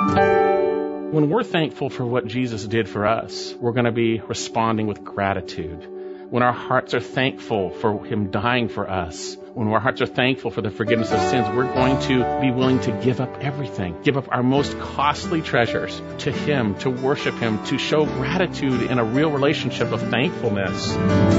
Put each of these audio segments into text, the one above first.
When we're thankful for what Jesus did for us, we're going to be responding with gratitude. When our hearts are thankful for Him dying for us, when our hearts are thankful for the forgiveness of sins, we're going to be willing to give up everything, give up our most costly treasures to Him, to worship Him, to show gratitude in a real relationship of thankfulness.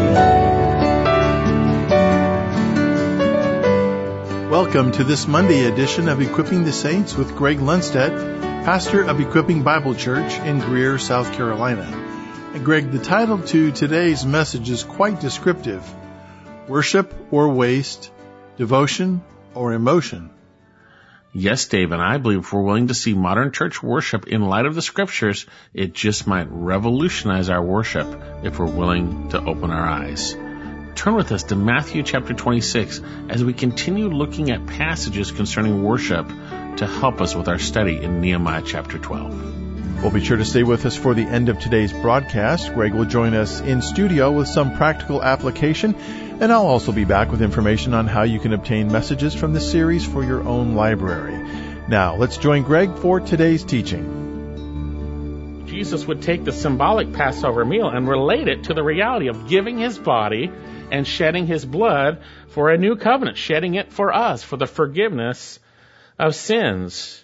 Welcome to this Monday edition of Equipping the Saints with Greg Lundstedt, pastor of Equipping Bible Church in Greer, South Carolina. And Greg, the title to today's message is quite descriptive. Worship or waste, devotion or emotion. Yes, Dave, and I believe if we're willing to see modern church worship in light of the Scriptures, it just might revolutionize our worship if we're willing to open our eyes. Turn with us to Matthew chapter 26 as we continue looking at passages concerning worship to help us with our study in Nehemiah chapter 12. Well, be sure to stay with us for the end of today's broadcast. Greg will join us in studio with some practical application, and I'll also be back with information on how you can obtain messages from this series for your own library. Now, let's join Greg for today's teaching. Jesus would take the symbolic Passover meal and relate it to the reality of giving His body and shedding His blood for a new covenant, shedding it for us, for the forgiveness of sins.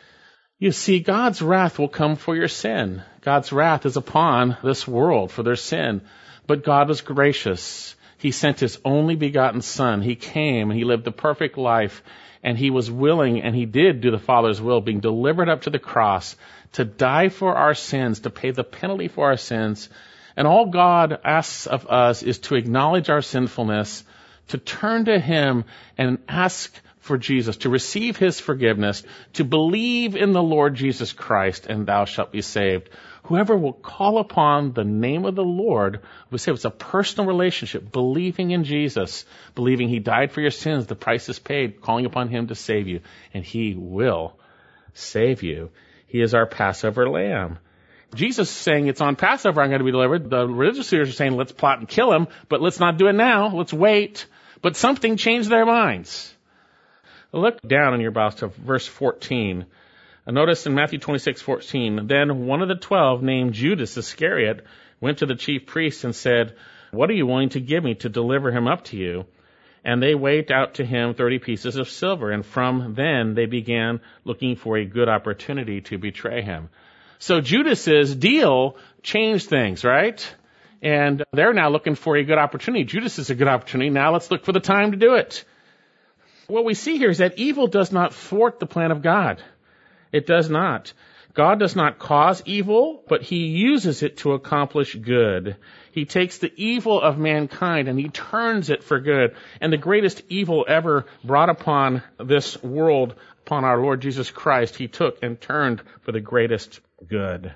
You see, God's wrath will come for your sin. God's wrath is upon this world for their sin. But God was gracious. He sent His only begotten Son. He came and He lived the perfect life, and He was willing, and He did do the Father's will, being delivered up to the cross to die for our sins, to pay the penalty for our sins. And all God asks of us is to acknowledge our sinfulness, to turn to Him and ask for Jesus, to receive His forgiveness, to believe in the Lord Jesus Christ, and thou shalt be saved. Whoever will call upon the name of the Lord will save. It's a personal relationship, believing in Jesus, believing He died for your sins, the price is paid, calling upon Him to save you, and He will save you. He is our Passover lamb. Jesus is saying it's on Passover I'm going to be delivered. The religious leaders are saying let's plot and kill Him, but let's not do it now. Let's wait. But something changed their minds. Look down in your Bibles to verse 14. Notice in Matthew 26:14, then one of the 12 named Judas Iscariot went to the chief priests and said, what are you willing to give me to deliver Him up to you? And they weighed out to him 30 pieces of silver. And from then they began looking for a good opportunity to betray Him. So Judas's deal changed things, right? And they're now looking for a good opportunity. Judas is a good opportunity. Now let's look for the time to do it. What we see here is that evil does not thwart the plan of God. It does not. God does not cause evil, but He uses it to accomplish good. He takes the evil of mankind and He turns it for good. And the greatest evil ever brought upon this world, upon our Lord Jesus Christ, He took and turned for the greatest good.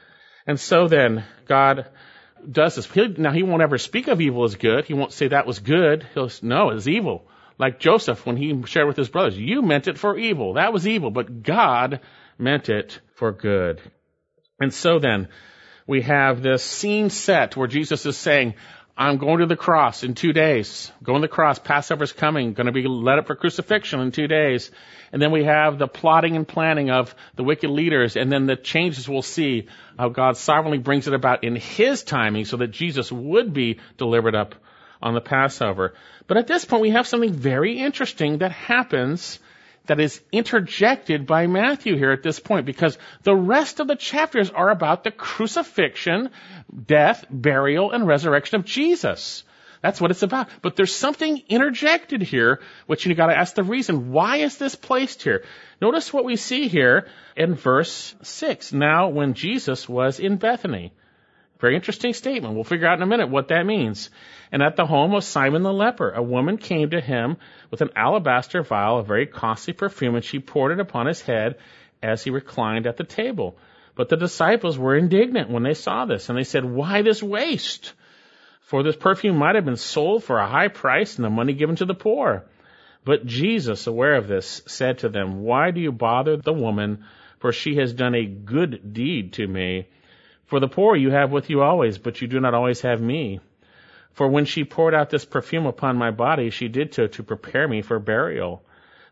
And so then, God does this. Now, He won't ever speak of evil as good. He won't say that was good. He'll say, no, it's evil. Like Joseph, when he shared with his brothers, you meant it for evil. That was evil, but God meant it for good. And so then, we have this scene set where Jesus is saying, I'm going to the cross in 2 days. Going to the cross. Passover's coming. Going to be led up for crucifixion in 2 days. And then we have the plotting and planning of the wicked leaders. And then the changes we'll see how God sovereignly brings it about in His timing so that Jesus would be delivered up on the Passover. But at this point, we have something very interesting that happens that is interjected by Matthew here at this point, because the rest of the chapters are about the crucifixion, death, burial, and resurrection of Jesus. That's what it's about. But there's something interjected here, which you got to ask the reason. Why is this placed here? Notice what we see here in verse 6. Now, when Jesus was in Bethany. Very interesting statement. We'll figure out in a minute what that means. And at the home of Simon the leper, a woman came to him with an alabaster vial of very costly perfume, and she poured it upon his head as he reclined at the table. But the disciples were indignant when they saw this, and they said, why this waste? For this perfume might have been sold for a high price and the money given to the poor. But Jesus, aware of this, said to them, why do you bother the woman? For she has done a good deed to me. For the poor you have with you always, but you do not always have me. For when she poured out this perfume upon my body, she did so to prepare me for burial.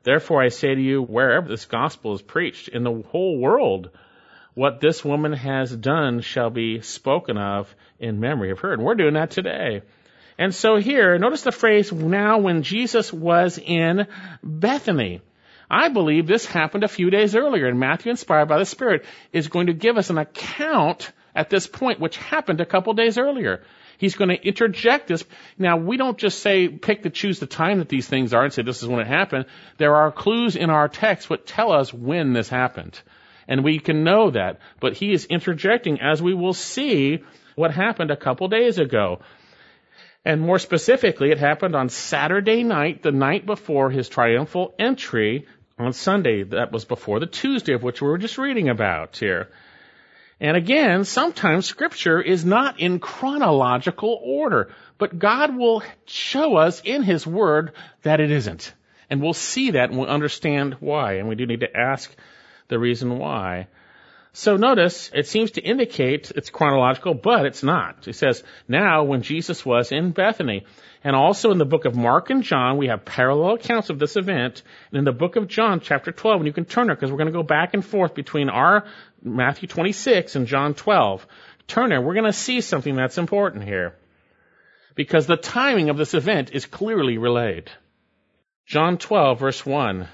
Therefore I say to you, wherever this gospel is preached in the whole world, what this woman has done shall be spoken of in memory of her. And we're doing that today. And so here, notice the phrase, now when Jesus was in Bethany. I believe this happened a few days earlier, and Matthew, inspired by the Spirit, is going to give us an account at this point, which happened a couple days earlier. He's going to interject this. Now, we don't just say, choose the time that these things are and say this is when it happened. There are clues in our text that tell us when this happened. And we can know that. But he is interjecting, as we will see, what happened a couple days ago. And more specifically, it happened on Saturday night, the night before his triumphal entry on Sunday. That was before the Tuesday of which we were just reading about here. And again, sometimes Scripture is not in chronological order, but God will show us in His Word that it isn't. And we'll see that and we'll understand why. And we do need to ask the reason why. So notice, it seems to indicate it's chronological, but it's not. It says, now when Jesus was in Bethany. And also in the book of Mark and John, we have parallel accounts of this event. And in the book of John, chapter 12, and you can turn there because we're going to go back and forth between our Matthew 26 and John 12. Turn there. We're going to see something that's important here. Because the timing of this event is clearly relayed. John 12, verse 1.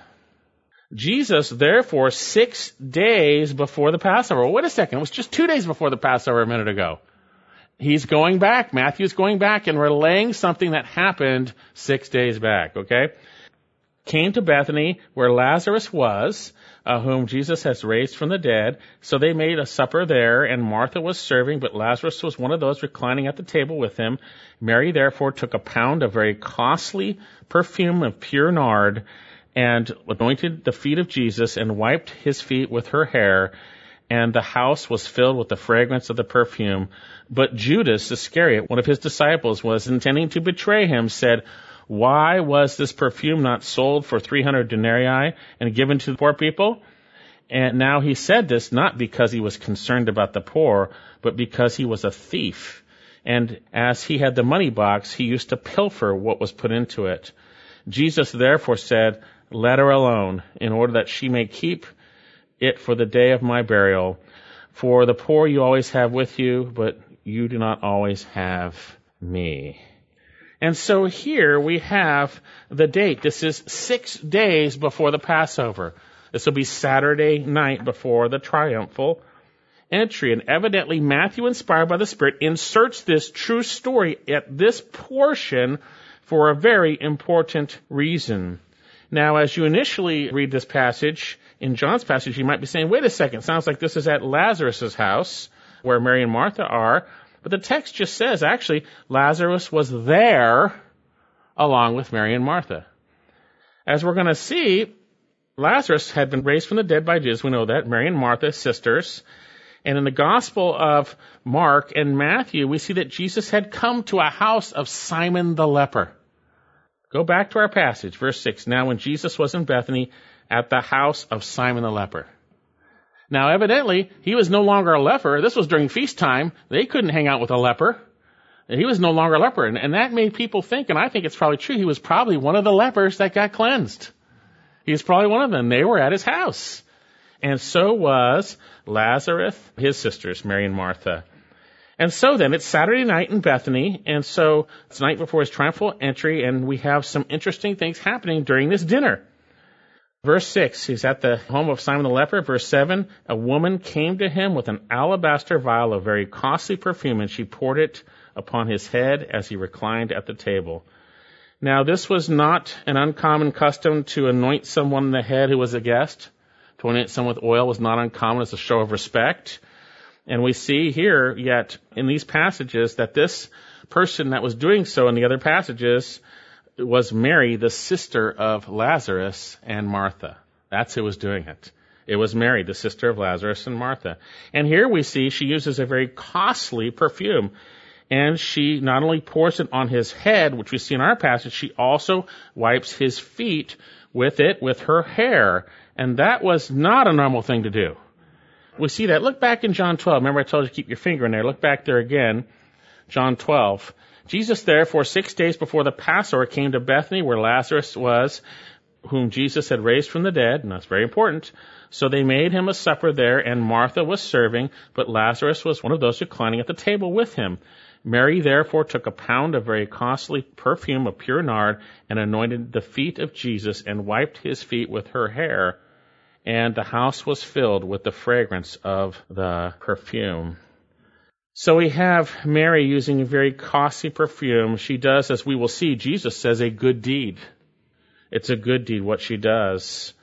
Jesus, therefore, 6 days before the Passover. Well, wait a second. It was just 2 days before the Passover a minute ago. He's going back. Matthew's going back and relaying something that happened 6 days back, okay? Came to Bethany where Lazarus was, whom Jesus has raised from the dead. So they made a supper there, and Martha was serving, but Lazarus was one of those reclining at the table with him. Mary, therefore, took a pound of very costly perfume of pure nard, and anointed the feet of Jesus and wiped his feet with her hair, and the house was filled with the fragrance of the perfume. But Judas Iscariot, one of his disciples, was intending to betray him, said, why was this perfume not sold for 300 denarii and given to the poor people? And now he said this not because he was concerned about the poor, but because he was a thief. And as he had the money box, he used to pilfer what was put into it. Jesus therefore said, let her alone, in order that she may keep it for the day of my burial. For the poor you always have with you, but you do not always have me. And so here we have the date. This is 6 days before the Passover. This will be Saturday night before the triumphal entry. And evidently Matthew, inspired by the Spirit, inserts this true story at this portion for a very important reason. Now, as you initially read this passage, in John's passage, you might be saying, wait a second, sounds like this is at Lazarus' house, where Mary and Martha are. But the text just says, actually, Lazarus was there along with Mary and Martha. As we're going to see, Lazarus had been raised from the dead by Jesus. We know that. Mary and Martha, sisters. And in the Gospel of Mark and Matthew, we see that Jesus had come to a house of Simon the leper. Go back to our passage, verse 6. Now when Jesus was in Bethany at the house of Simon the leper. Now evidently, he was no longer a leper. This was during feast time. They couldn't hang out with a leper. He was no longer a leper. And that made people think, and I think it's probably true, he was probably one of the lepers that got cleansed. He was probably one of them. They were at his house. And so was Lazarus, his sisters, Mary and Martha. And so then, it's Saturday night in Bethany, and so it's the night before his triumphal entry, and we have some interesting things happening during this dinner. Verse 6, he's at the home of Simon the leper. Verse 7, a woman came to him with an alabaster vial of very costly perfume, and she poured it upon his head as he reclined at the table. Now, this was not an uncommon custom to anoint someone on the head who was a guest. To anoint someone with oil was not uncommon as a show of respect. And we see here, yet, in these passages, that this person that was doing so in the other passages was Mary, the sister of Lazarus and Martha. That's who was doing it. It was Mary, the sister of Lazarus and Martha. And here we see she uses a very costly perfume. And she not only pours it on his head, which we see in our passage, she also wipes his feet with it, with her hair. And that was not a normal thing to do. We see that. Look back in John 12. Remember I told you to keep your finger in there. Look back there again. John 12. Jesus, therefore, 6 days before the Passover, came to Bethany where Lazarus was, whom Jesus had raised from the dead, and that's very important. So they made him a supper there, and Martha was serving, but Lazarus was one of those reclining at the table with him. Mary therefore took a pound of very costly perfume of pure nard, and anointed the feet of Jesus, and wiped his feet with her hair. And the house was filled with the fragrance of the perfume. So we have Mary using a very costly perfume. She does, as we will see, Jesus says, a good deed. It's a good deed what she does.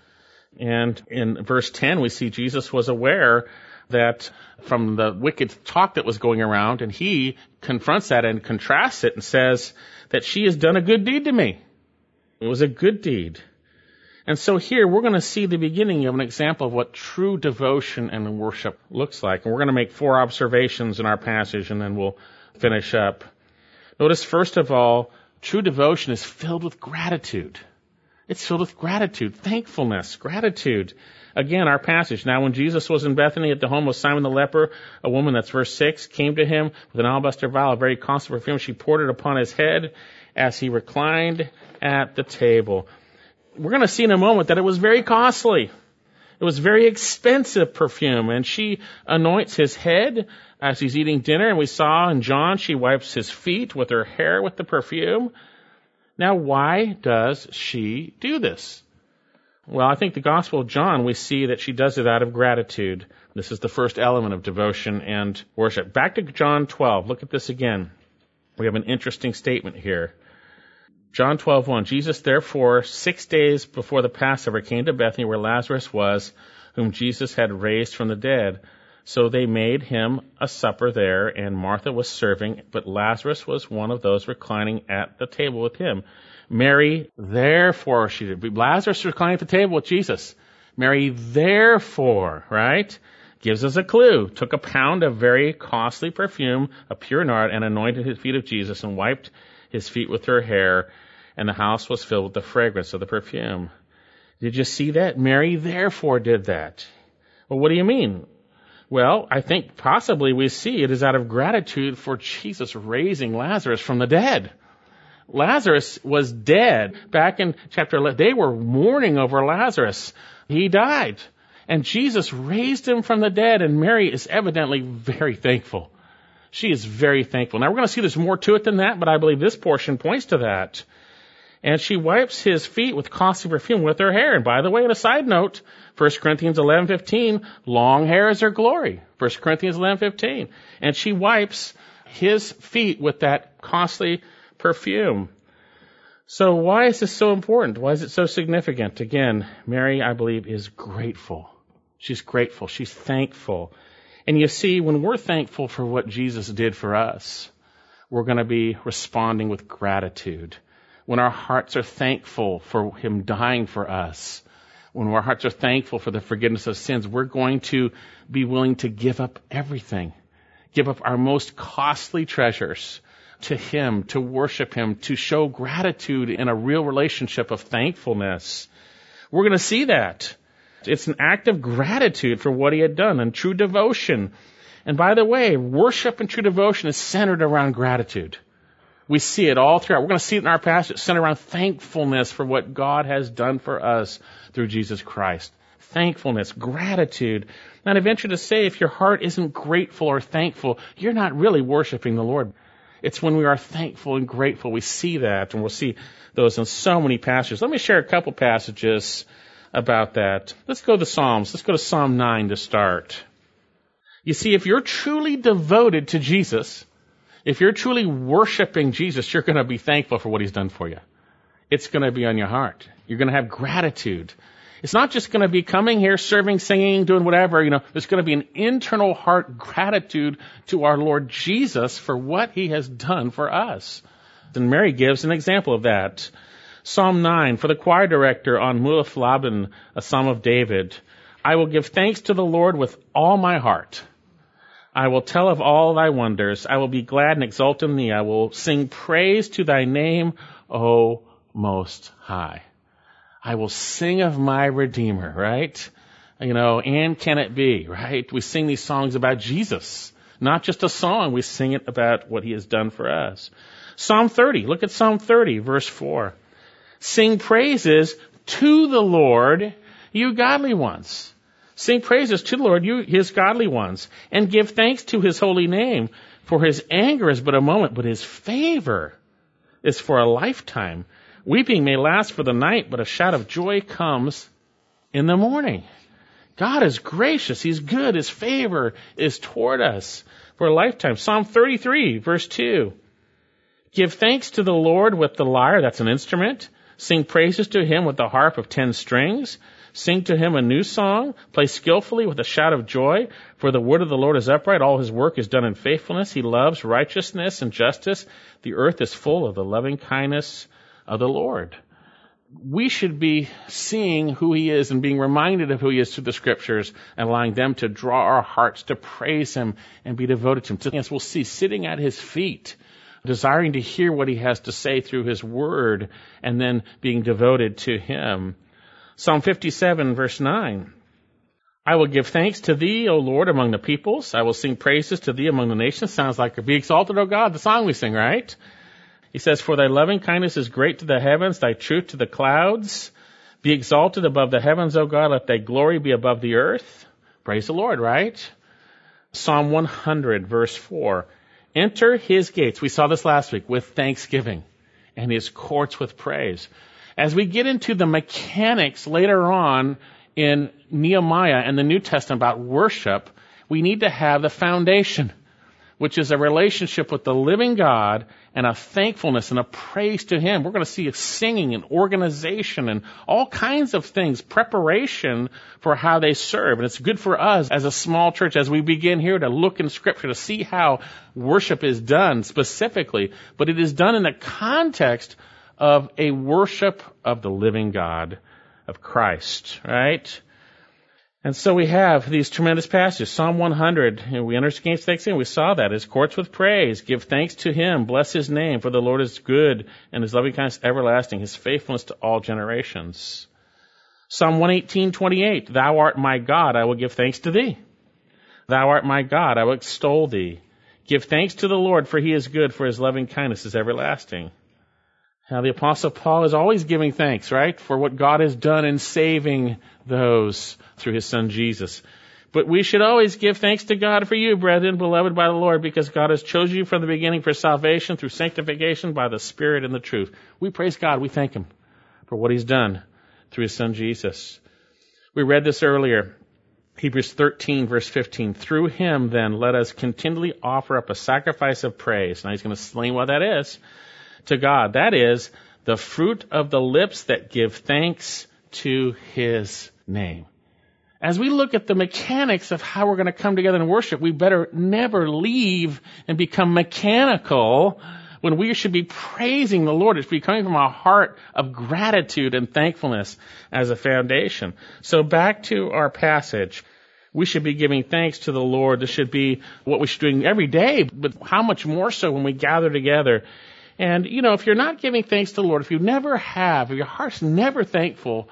And in verse 10, we see Jesus was aware that from the wicked talk that was going around, and he confronts that and contrasts it and says that she has done a good deed to me. It was a good deed. And so here we're going to see the beginning of an example of what true devotion and worship looks like. And we're going to make 4 observations in our passage, and then we'll finish up. Notice, first of all, true devotion is filled with gratitude. It's filled with gratitude, thankfulness, gratitude. Again, our passage. Now, when Jesus was in Bethany at the home of Simon the leper, a woman, that's verse 6, came to him with an alabaster vial of very costly perfume. She poured it upon his head as he reclined at the table. We're going to see in a moment that it was very costly. It was very expensive perfume, and she anoints his head as he's eating dinner. And we saw in John, she wipes his feet with her hair with the perfume. Now, why does she do this? Well, I think the Gospel of John, we see that she does it out of gratitude. This is the first element of devotion and worship. Back to John 12. Look at this again. We have an interesting statement here. John 12:1. Jesus, therefore, 6 days before the Passover, came to Bethany where Lazarus was, whom Jesus had raised from the dead. So they made him a supper there, and Martha was serving, but Lazarus was one of those reclining at the table with him. Mary, therefore, she did. Lazarus reclining at the table with Jesus. Mary, therefore, right, gives us a clue. Took a pound of very costly perfume, a pure nard, and anointed his feet of Jesus, and wiped his feet with her hair, and the house was filled with the fragrance of the perfume. Did you see that? Mary therefore did that. Well, what do you mean? Well, I think possibly we see it is out of gratitude for Jesus raising Lazarus from the dead. Lazarus was dead. Back in chapter 11, they were mourning over Lazarus. He died. And Jesus raised him from the dead, and Mary is evidently very thankful. She is very thankful. Now, we're going to see there's more to it than that, but I believe this portion points to that. And she wipes his feet with costly perfume with her hair. And by the way, on a side note, 1 Corinthians 11:15, long hair is her glory. 1 Corinthians 11:15. And she wipes his feet with that costly perfume. So why is this so important? Why is it so significant? Again, Mary, I believe, is grateful. She's grateful. She's thankful. And you see, when we're thankful for what Jesus did for us, we're going to be responding with gratitude. When our hearts are thankful for him dying for us, when our hearts are thankful for the forgiveness of sins, we're going to be willing to give up everything, give up our most costly treasures to him, to worship him, to show gratitude in a real relationship of thankfulness. We're going to see that. It's an act of gratitude for what he had done and true devotion. And by the way, worship and true devotion is centered around gratitude. We see it all throughout. We're going to see it in our passage. It's centered around thankfulness for what God has done for us through Jesus Christ. Thankfulness, gratitude. And I venture to say, if your heart isn't grateful or thankful, you're not really worshiping the Lord. It's when we are thankful and grateful we see that, and we'll see those in so many passages. Let me share a couple passages about that. Let's go to Psalms. Let's go to Psalm 9 to start. You see, if you're truly devoted to Jesus, if you're truly worshiping Jesus, you're going to be thankful for what he's done for you. It's going to be on your heart. You're going to have gratitude. It's not just going to be coming here, serving, singing, doing whatever. There's going to be an internal heart gratitude to our Lord Jesus for what he has done for us. And Mary gives an example of that. Psalm 9, for the choir director on Muleth Laban, a psalm of David. I will give thanks to the Lord with all my heart. I will tell of all thy wonders. I will be glad and exult in thee. I will sing praise to thy name, O Most High. I will sing of my Redeemer, right? And can it be, right? We sing these songs about Jesus. Not just a song, we sing it about what he has done for us. Psalm 30, look at Psalm 30, verse 4. Sing praises to the Lord, you godly ones. Sing praises to the Lord, you his godly ones, and give thanks to his holy name, for his anger is but a moment, but his favor is for a lifetime. Weeping may last for the night, but a shout of joy comes in the morning. God is gracious. He's good. His favor is toward us for a lifetime. Psalm 33, verse 2. Give thanks to the Lord with the lyre, that's an instrument. Sing praises to him with the harp of 10 strings. Sing to him a new song. Play skillfully with a shout of joy. For the word of the Lord is upright. All his work is done in faithfulness. He loves righteousness and justice. The earth is full of the loving kindness of the Lord. We should be seeing who he is and being reminded of who he is through the scriptures and allowing them to draw our hearts to praise him and be devoted to him. So, as we'll see, sitting at his feet, desiring to hear what he has to say through his word, and then being devoted to him. Psalm 57, verse 9. I will give thanks to thee, O Lord, among the peoples. I will sing praises to thee among the nations. Sounds like Be Exalted, O God, the song we sing, right? He says, for thy loving kindness is great to the heavens, thy truth to the clouds. Be exalted above the heavens, O God, let thy glory be above the earth. Praise the Lord, right? Psalm 100, verse 4. Enter his gates, we saw this last week, with thanksgiving, and his courts with praise. As we get into the mechanics later on in Nehemiah and the New Testament about worship, we need to have the foundation, which is a relationship with the living God and a thankfulness and a praise to him. We're going to see singing and organization and all kinds of things, preparation for how they serve. And it's good for us as a small church as we begin here to look in Scripture to see how worship is done specifically. But it is done in the context of a worship of the living God, of Christ, right? And so we have these tremendous passages. Psalm 100, we enter his gates with thanksgiving. We saw that. His courts with praise. Give thanks to him. Bless his name, for the Lord is good, and his loving kindness everlasting, his faithfulness to all generations. Psalm 118:28. Thou art my God, I will give thanks to thee. Thou art my God, I will extol thee. Give thanks to the Lord, for he is good, for his loving kindness is everlasting. Now, the Apostle Paul is always giving thanks, right, for what God has done in saving those through his Son Jesus. But we should always give thanks to God for you, brethren, beloved by the Lord, because God has chosen you from the beginning for salvation through sanctification by the Spirit and the truth. We praise God. We thank him for what he's done through his Son Jesus. We read this earlier. Hebrews 13, verse 15. Through him, then, let us continually offer up a sacrifice of praise. Now he's going to explain what that is. To God. That is the fruit of the lips that give thanks to his name. As we look at the mechanics of how we're going to come together and worship, we better never leave and become mechanical when we should be praising the Lord. It should be coming from a heart of gratitude and thankfulness as a foundation. So back to our passage. We should be giving thanks to the Lord. This should be what we should be doing every day, but how much more so when we gather together. And, if you're not giving thanks to the Lord, if you never have, if your heart's never thankful,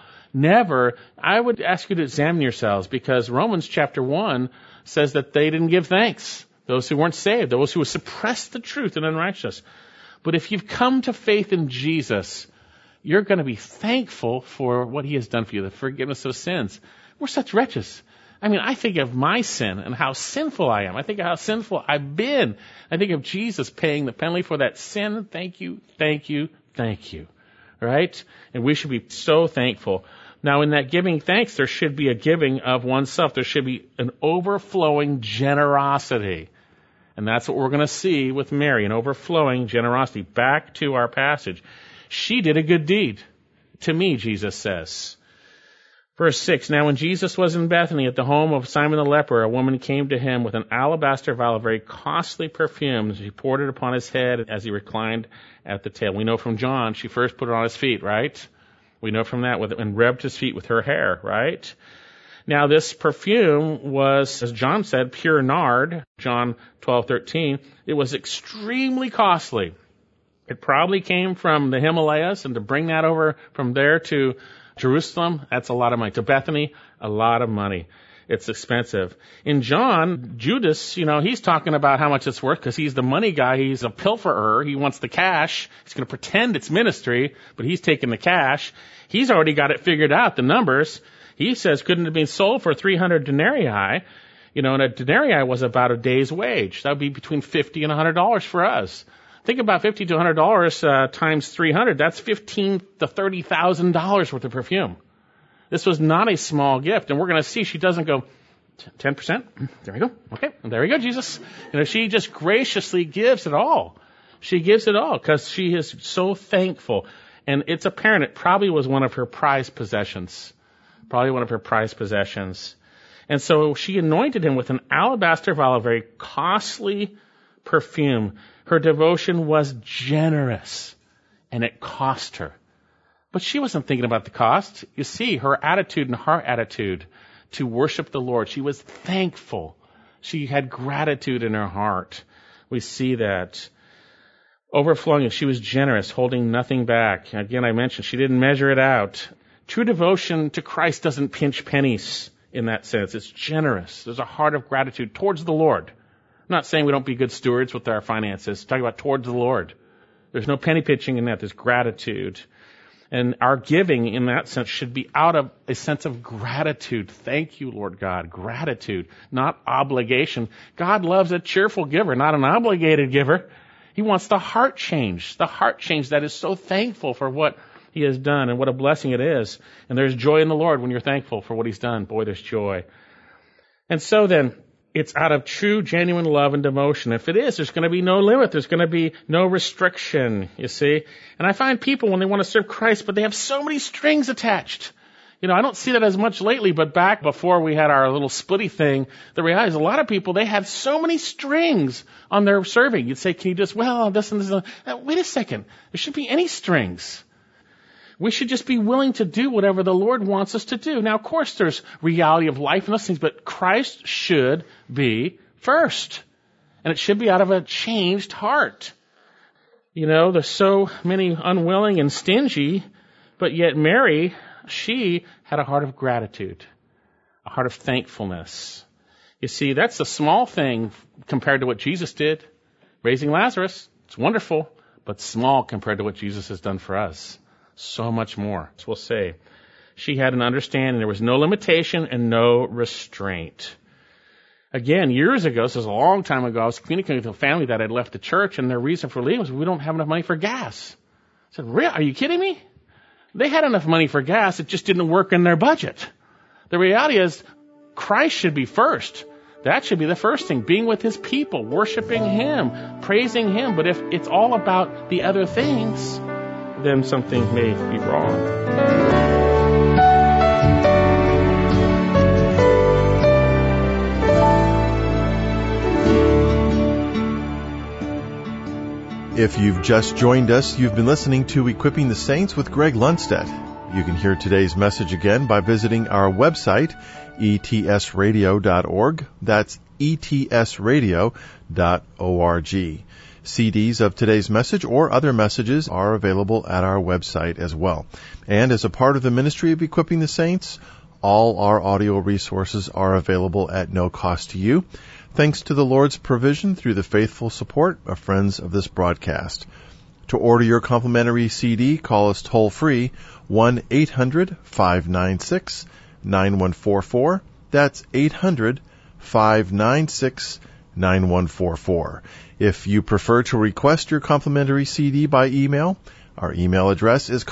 I would ask you to examine yourselves, because Romans chapter 1 says that they didn't give thanks. Those who weren't saved, those who suppressed the truth and unrighteousness. But if you've come to faith in Jesus, you're going to be thankful for what he has done for you, the forgiveness of sins. We're such wretches. I think of my sin and how sinful I am. I think of how sinful I've been. I think of Jesus paying the penalty for that sin. Thank you, thank you, thank you. Right? And we should be so thankful. Now, in that giving thanks, there should be a giving of oneself. There should be an overflowing generosity. And that's what we're going to see with Mary, an overflowing generosity. Back to our passage. She did a good deed. To me, Jesus says. Verse 6, now when Jesus was in Bethany at the home of Simon the leper, a woman came to him with an alabaster vial of very costly perfume. She poured it upon his head as he reclined at the table. We know from John, she first put it on his feet, right? We know from that, and rubbed his feet with her hair, right? Now this perfume was, as John said, pure nard, John 12:13. It was extremely costly. It probably came from the Himalayas, and to bring that over from there to Jerusalem, that's a lot of money. To Bethany, a lot of money. It's expensive. In John, Judas, he's talking about how much it's worth because he's the money guy. He's a pilferer. He wants the cash. He's going to pretend it's ministry, but he's taking the cash. He's already got it figured out, the numbers. He says, couldn't it have been sold for 300 denarii? And a denarii was about a day's wage. That would be between $50 and $100 for us. Think about $50 to $100 times 300. That's $15,000 to $30,000 worth of perfume. This was not a small gift. And we're going to see she doesn't go, 10%? There we go. Okay. There we go, Jesus. She just graciously gives it all. She gives it all because she is so thankful. And it's apparent it probably was one of her prized possessions. And so she anointed him with an alabaster vial, a very costly perfume. Her devotion was generous, and it cost her. But she wasn't thinking about the cost. You see, her attitude and heart attitude to worship the Lord, she was thankful. She had gratitude in her heart. We see that. Overflowing, she was generous, holding nothing back. Again, I mentioned she didn't measure it out. True devotion to Christ doesn't pinch pennies in that sense. It's generous. There's a heart of gratitude towards the Lord. I'm not saying we don't be good stewards with our finances. I'm talking about towards the Lord. There's no penny pinching in that. There's gratitude. And our giving in that sense should be out of a sense of gratitude. Thank you, Lord God. Gratitude, not obligation. God loves a cheerful giver, not an obligated giver. He wants the heart change that is so thankful for what He has done and what a blessing it is. And there's joy in the Lord when you're thankful for what He's done. Boy, there's joy. And so then, it's out of true, genuine love and devotion. If it is, there's going to be no limit. There's going to be no restriction, you see. And I find people, when they want to serve Christ, but they have so many strings attached. I don't see that as much lately, but back before we had our little splitty thing, the reality is a lot of people, they have so many strings on their serving. You'd say, can you just, this and this. Wait a second. There shouldn't be any strings. We should just be willing to do whatever the Lord wants us to do. Now, of course, there's reality of life and those things, but Christ should be first. And it should be out of a changed heart. There's so many unwilling and stingy, but yet Mary, she had a heart of gratitude, a heart of thankfulness. You see, that's a small thing compared to what Jesus did. Raising Lazarus, it's wonderful, but small compared to what Jesus has done for us. So much more, as we'll say. She had an understanding. There was no limitation and no restraint. Again, years ago, this was a long time ago, I was communicating with a family that had left the church, and their reason for leaving was, we don't have enough money for gas. I said, really? Are you kidding me? They had enough money for gas, it just didn't work in their budget. The reality is, Christ should be first. That should be the first thing, being with His people, worshiping Him, praising Him. But if it's all about the other things, then something may be wrong. If you've just joined us, you've been listening to Equipping the Saints with Greg Lundstedt. You can hear today's message again by visiting our website, etsradio.org. That's etsradio.org. CDs of today's message or other messages are available at our website as well. And as a part of the ministry of Equipping the Saints, all our audio resources are available at no cost to you, thanks to the Lord's provision through the faithful support of friends of this broadcast. To order your complimentary CD, call us toll-free, 1-800-596-9144. That's 800-596-9144. If you prefer to request your complimentary CD by email, our email address is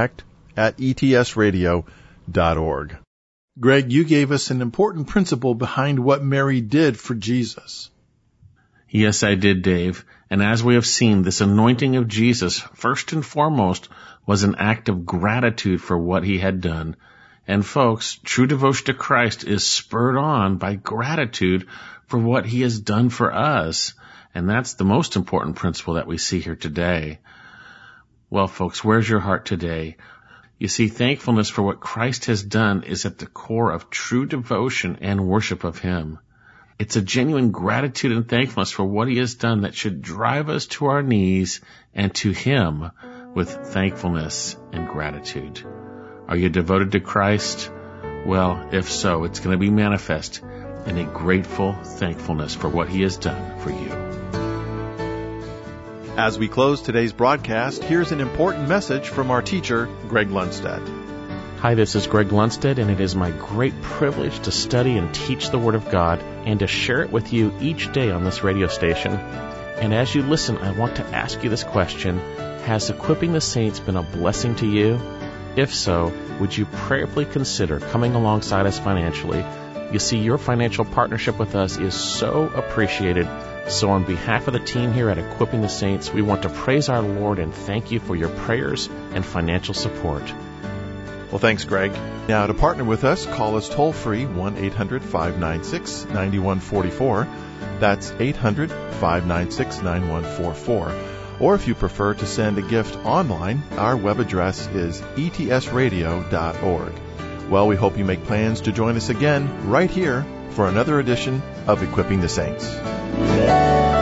contact@etsradio.org. Greg, you gave us an important principle behind what Mary did for Jesus. Yes, I did, Dave. And as we have seen, this anointing of Jesus, first and foremost, was an act of gratitude for what He had done. And folks, true devotion to Christ is spurred on by gratitude for what He has done for us. And that's the most important principle that we see here today. Well, folks, where's your heart today? You see, thankfulness for what Christ has done is at the core of true devotion and worship of Him. It's a genuine gratitude and thankfulness for what He has done that should drive us to our knees and to Him with thankfulness and gratitude. Are you devoted to Christ? Well, if so, it's going to be manifest in a grateful thankfulness for what He has done for you. As we close today's broadcast, here's an important message from our teacher, Greg Lundstedt. Hi, this is Greg Lundstedt, and it is my great privilege to study and teach the Word of God and to share it with you each day on this radio station. And as you listen, I want to ask you this question: has Equipping the Saints been a blessing to you? If so, would you prayerfully consider coming alongside us financially? You see, your financial partnership with us is so appreciated. So on behalf of the team here at Equipping the Saints, we want to praise our Lord and thank you for your prayers and financial support. Well, thanks, Greg. Now, to partner with us, call us toll-free, 1-800-596-9144. That's 800-596-9144. Or if you prefer to send a gift online, our web address is etsradio.org. Well, we hope you make plans to join us again right here for another edition of Equipping the Saints.